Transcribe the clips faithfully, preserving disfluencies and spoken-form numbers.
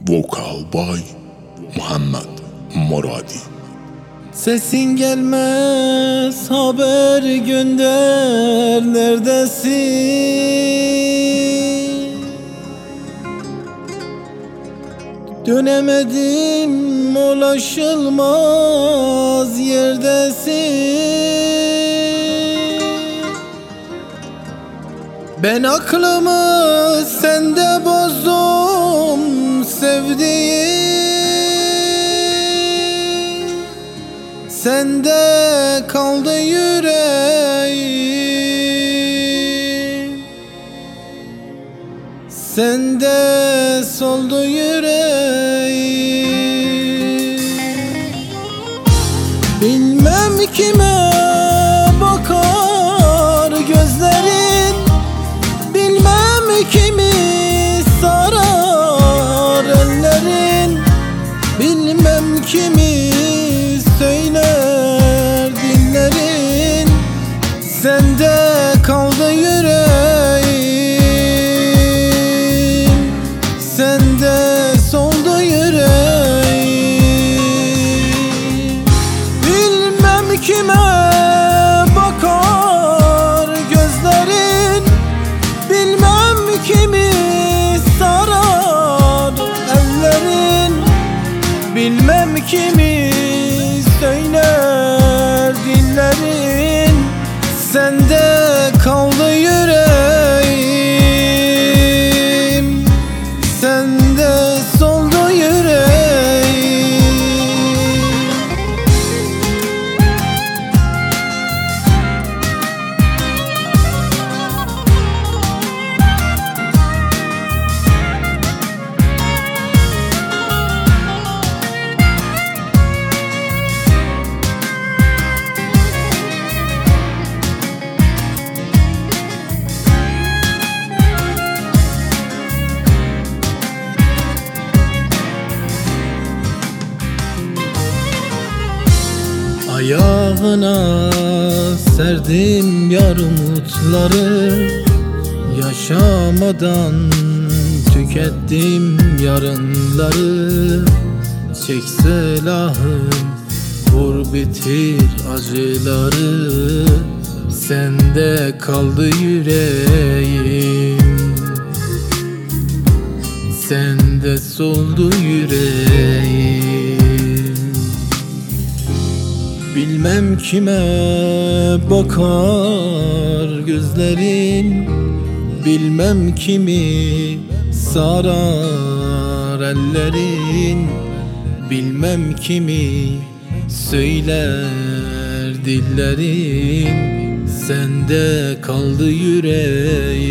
Vokal by Muhammed Moradi. Sesin gelmez, haber gönder, neredesin? Dönemedim, ulaşılmaz yerdesin. Ben aklımı sende bozdum sevdiğim, sende kaldı yüreğim, sende soldu yüreğim. Bilmem kime bakar gözlerin, bilmem kimi sarar ellerin, bilmem kimi söyler dillerin, sende kaldı yüreğim, sende soldu yüreğim. Bilmem kime bakar gözlerin, bilmem kimi sarar ellerin, bilmem kimi söyler dillerin, sende kaldı yüreğim, sende soldu yüreğim. Ayağına serdim yar umutları, yaşamadan tükettim yarınları. Çek silahım, vur bitir acıları, sende kaldı yüreğim, sende soldu yüreğim. Bilmem kime bakar gözlerin, bilmem kimi sarar ellerin, bilmem kimi söyler dillerin, sende kaldı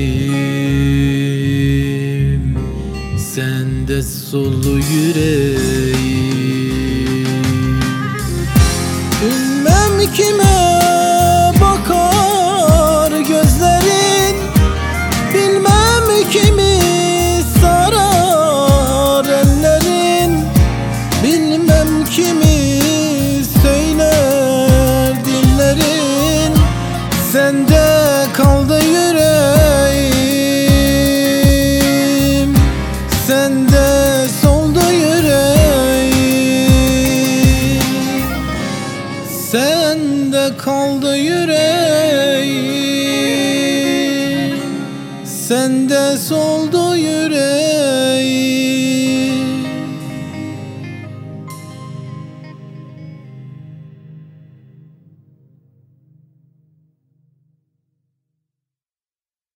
yüreğim, sende soldu yüreğim.